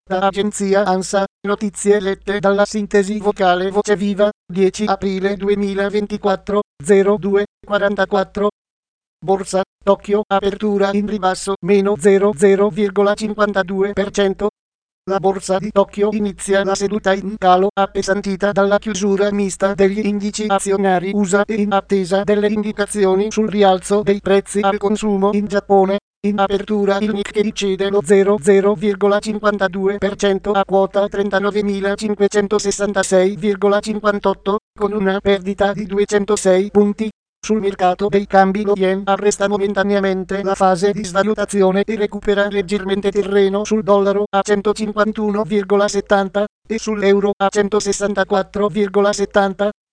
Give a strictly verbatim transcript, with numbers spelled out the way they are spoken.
Da agenzia ANSA, notizie lette dalla sintesi vocale Voce Viva, dieci aprile duemilaventiquattro, zero due quarantaquattro. Borsa, Tokyo, apertura in ribasso, meno zero virgola cinquantadue per cento. La borsa di Tokyo inizia la seduta in calo, appesantita dalla chiusura mista degli indici azionari U S A e in attesa delle indicazioni sul rialzo dei prezzi al consumo in Giappone. In apertura il Nikkei cede lo zero virgola cinquantadue per cento a quota trentanovemilacinquecentosessantasei virgola cinquantotto, con una perdita di duecentosei punti. Sul mercato dei cambi lo yen arresta momentaneamente la fase di svalutazione e recupera leggermente terreno sul dollaro a centocinquantuno virgola settanta e sull'euro a centosessantaquattro virgola settanta.